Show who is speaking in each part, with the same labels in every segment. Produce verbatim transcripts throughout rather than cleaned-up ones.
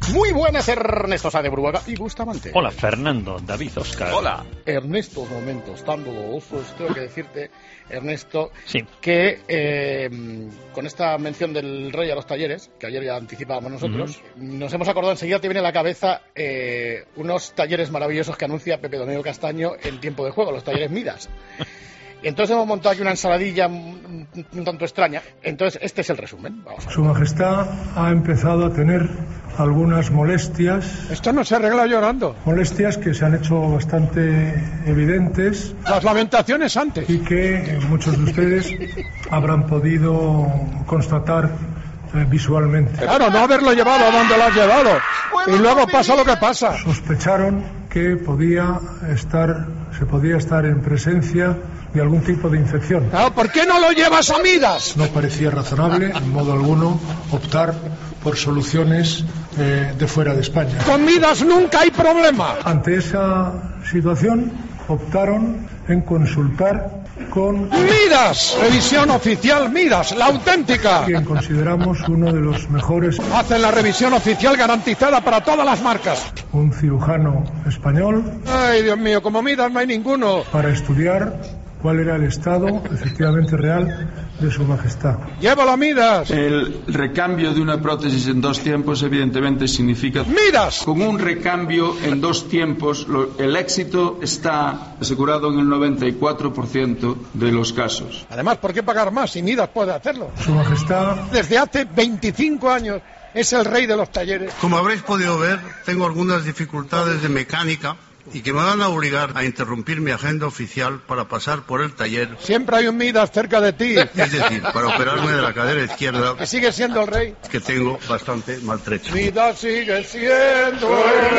Speaker 1: Muy buenas, Ernesto Sáenz de Buruaga y Bustamante.
Speaker 2: Hola, Fernando, David, Oscar.
Speaker 3: Hola.
Speaker 1: Ernesto, momentos tan dolorosos, tengo que decirte, Ernesto,
Speaker 2: sí.
Speaker 1: que eh, con esta mención del rey a los talleres, que ayer ya anticipábamos nosotros, uh-huh. nos hemos acordado, enseguida te viene a la cabeza eh, unos talleres maravillosos que anuncia Pepe Domingo Castaño en tiempo de juego, los talleres Midas. Entonces hemos montado aquí una ensaladilla un, un tanto extraña. Entonces este es el resumen. Vamos a ver.
Speaker 4: Su Majestad ha empezado a tener algunas molestias.
Speaker 5: Esto no se arregla llorando.
Speaker 4: Molestias que se han hecho bastante evidentes.
Speaker 5: Las lamentaciones antes.
Speaker 4: Y que muchos de ustedes habrán podido constatar eh, visualmente.
Speaker 5: Claro, no haberlo llevado a donde lo has llevado. Y luego pasa lo que pasa.
Speaker 4: Sospecharon que podía estar, se podía estar en presencia de algún tipo de infección.
Speaker 5: Claro, ¿por qué no lo llevas a Midas?
Speaker 4: No parecía razonable, en modo alguno, optar por soluciones eh, de fuera de España.
Speaker 5: Con Midas nunca hay problema.
Speaker 4: Ante esa situación, optaron en consultar con
Speaker 5: Midas, revisión oficial Midas, la auténtica.
Speaker 4: Quien consideramos uno de los mejores.
Speaker 5: Hacen la revisión oficial garantizada para todas las marcas.
Speaker 4: Un cirujano español.
Speaker 5: Ay, Dios mío, como Midas no hay ninguno.
Speaker 4: Para estudiar cuál era el estado efectivamente real de Su Majestad.
Speaker 5: ¡Llévalo a Midas!
Speaker 6: El recambio de una prótesis en dos tiempos evidentemente significa...
Speaker 5: ¡Midas!
Speaker 6: Con un recambio en dos tiempos, lo, el éxito está asegurado en el noventa y cuatro por ciento de los casos.
Speaker 5: Además, ¿por qué pagar más si Midas puede hacerlo?
Speaker 4: Su Majestad...
Speaker 5: Desde hace veinticinco años es el rey de los talleres.
Speaker 7: Como habréis podido ver, tengo algunas dificultades de mecánica y que me van a obligar a interrumpir mi agenda oficial para pasar por el taller.
Speaker 5: Siempre hay un Midas cerca de ti.
Speaker 7: Es decir, para operarme de la cadera izquierda.
Speaker 5: Que sigue siendo el rey.
Speaker 7: Que tengo bastante maltrecho.
Speaker 5: Midas sigue siendo el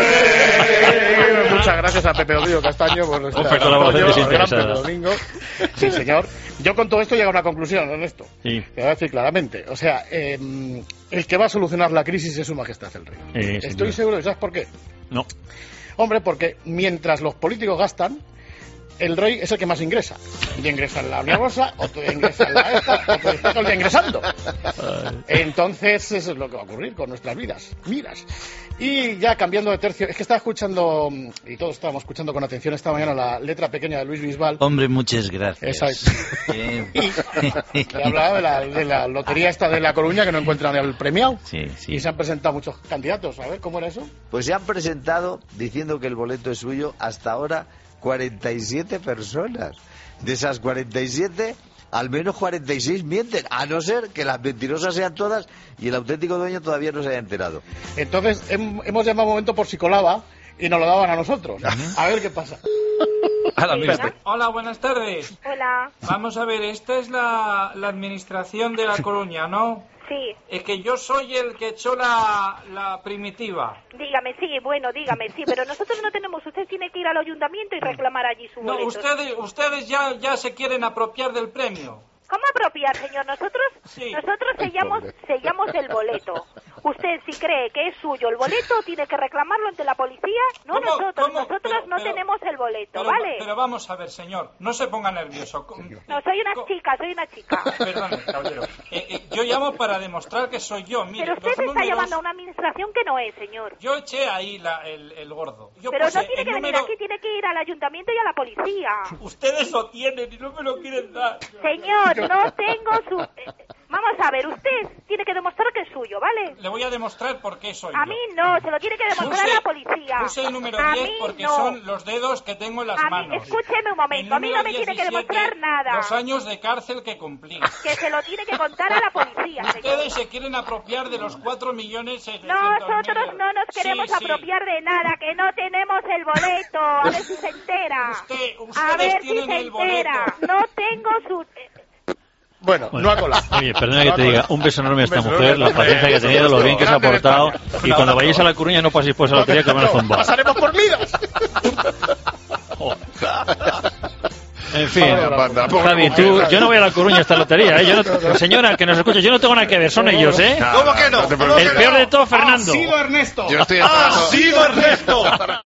Speaker 5: rey.
Speaker 1: Muchas gracias a Pepe Domingo Castaño por nuestra
Speaker 2: Ope, colaboración desinteresada.
Speaker 1: Pepe Domingo. Sí, señor. Yo con todo esto llego a una conclusión, Ernesto.
Speaker 2: Sí.
Speaker 1: Te voy a decir claramente. O sea, eh, el que va a solucionar la crisis es Su Majestad el Rey.
Speaker 2: Eh,
Speaker 1: Estoy seguro. ¿Sabes por qué?
Speaker 2: No.
Speaker 1: Hombre, porque mientras los políticos gastan, el rey es el que más ingresa. Y ingresa en la uniagosa, otro ingresa en la esta, otro está todo el día ingresando. Entonces, eso es lo que va a ocurrir con nuestras vidas. Miras. Y ya cambiando de tercio, es que estaba escuchando, y todos estábamos escuchando con atención esta mañana la letra pequeña de Luis Bisbal.
Speaker 8: Hombre, muchas gracias.
Speaker 1: Exacto. Y que hablaba de la, de la lotería esta de La Coruña, que no encuentran el premiado.
Speaker 8: Sí, sí.
Speaker 1: Y se han presentado muchos candidatos. A ver, ¿cómo era eso?
Speaker 9: Pues se han presentado diciendo que el boleto es suyo hasta ahora cuarenta y siete personas. De esas cuarenta y siete, al menos cuarenta y seis mienten, a no ser que las mentirosas sean todas y el auténtico dueño todavía no se haya enterado.
Speaker 1: Entonces hem, hemos llamado un momento por si colaba y nos lo daban a nosotros. A ver qué pasa.
Speaker 10: Hola. Hola, buenas tardes.
Speaker 11: Hola.
Speaker 10: Vamos a ver, esta es la, la administración de La Coruña, ¿no?
Speaker 11: Sí.
Speaker 10: Es que yo soy el que echó la, la primitiva.
Speaker 11: Dígame, sí, bueno, dígame, sí, pero nosotros no tenemos, usted tiene que ir al ayuntamiento y reclamar allí su boleto.
Speaker 10: No, ustedes, ustedes ya, ya se quieren apropiar del premio.
Speaker 11: ¿Cómo apropiar, señor? Nosotros
Speaker 10: sí.
Speaker 11: nosotros sellamos, sellamos el boleto. Usted, si cree que es suyo el boleto, tiene que reclamarlo ante la policía. No
Speaker 10: ¿Cómo,
Speaker 11: nosotros,
Speaker 10: cómo?
Speaker 11: nosotros
Speaker 10: pero,
Speaker 11: no
Speaker 10: pero,
Speaker 11: tenemos el boleto,
Speaker 10: pero,
Speaker 11: ¿vale?
Speaker 10: Pero vamos a ver, señor, no se ponga nervioso.
Speaker 11: No, soy una chica, soy una chica.
Speaker 10: Perdón, caballero. Eh, eh, yo llamo para demostrar que soy yo. Mire,
Speaker 11: pero usted está
Speaker 10: números...
Speaker 11: llamando a una administración que no es, señor.
Speaker 10: Yo eché ahí la, el, el gordo. Yo
Speaker 11: pero
Speaker 10: puse
Speaker 11: no tiene que
Speaker 10: número...
Speaker 11: venir aquí, tiene que ir al ayuntamiento y a la policía.
Speaker 10: Ustedes lo tienen y no me lo quieren dar.
Speaker 11: Señor, no tengo su... Vamos a ver, usted tiene que demostrar que es suyo, ¿vale?
Speaker 10: Le voy a demostrar por qué soy
Speaker 11: A
Speaker 10: yo.
Speaker 11: mí no, se lo tiene que demostrar
Speaker 10: puse,
Speaker 11: a la policía.
Speaker 10: Puse el número
Speaker 11: a
Speaker 10: diez
Speaker 11: mí
Speaker 10: porque
Speaker 11: no.
Speaker 10: son los dedos que tengo en las
Speaker 11: a
Speaker 10: manos.
Speaker 11: Mí, escúcheme un momento, a mí no me tiene que demostrar nada.
Speaker 10: Los años de cárcel que cumplí.
Speaker 11: Que se lo tiene que contar a la policía,
Speaker 10: Ustedes
Speaker 11: señor.
Speaker 10: se quieren apropiar de los cuatro millones setecientos mil.
Speaker 11: Nosotros no nos queremos
Speaker 10: sí,
Speaker 11: apropiar
Speaker 10: sí.
Speaker 11: de nada, que no tenemos el boleto. A ver si se entera.
Speaker 10: Usted,
Speaker 11: a ver si
Speaker 10: tienen
Speaker 11: se
Speaker 10: el
Speaker 11: entera.
Speaker 10: boleto.
Speaker 11: No tengo su...
Speaker 1: Bueno,
Speaker 2: bueno,
Speaker 1: no ha colado.
Speaker 2: Oye, perdona que te diga, un beso enorme a esta
Speaker 1: beso
Speaker 2: mujer,
Speaker 1: enorme,
Speaker 2: la paciencia que ha tenido, lo bien que se ha portado. Y cuando vayáis a La Coruña no paséis por esa lotería que van a zumbar.
Speaker 1: ¡Pasaremos por Midas!
Speaker 2: En fin, Javi, tú, yo no voy a La Coruña a esta lotería, ¿eh? Yo no, señora, que nos escucha, yo no tengo nada que ver, son ellos, ¿eh?
Speaker 1: ¿Cómo que no?
Speaker 2: El peor de todo, Fernando.
Speaker 1: ¡Ha sido Ernesto!
Speaker 3: Yo estoy
Speaker 1: ¡Ha sido Ernesto!